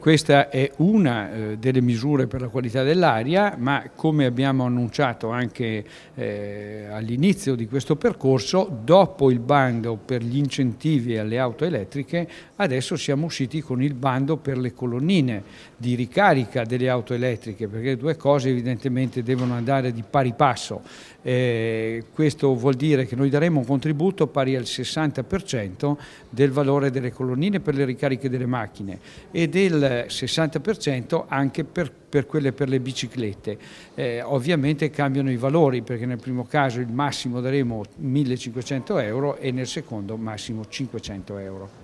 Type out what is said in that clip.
Questa è una delle misure per la qualità dell'aria, ma come abbiamo annunciato anche all'inizio di questo percorso, dopo il bando per gli incentivi alle auto elettriche, adesso siamo usciti con il bando per le colonnine di ricarica delle auto elettriche, perché le due cose evidentemente devono andare di pari passo. Questo vuol dire che noi daremo un contributo pari al 60% del valore delle colonnine per le ricariche delle macchine e del 60% anche per quelle per le biciclette. Ovviamente cambiano i valori, perché nel primo caso il massimo daremo 1.500 euro e nel secondo massimo 500 euro.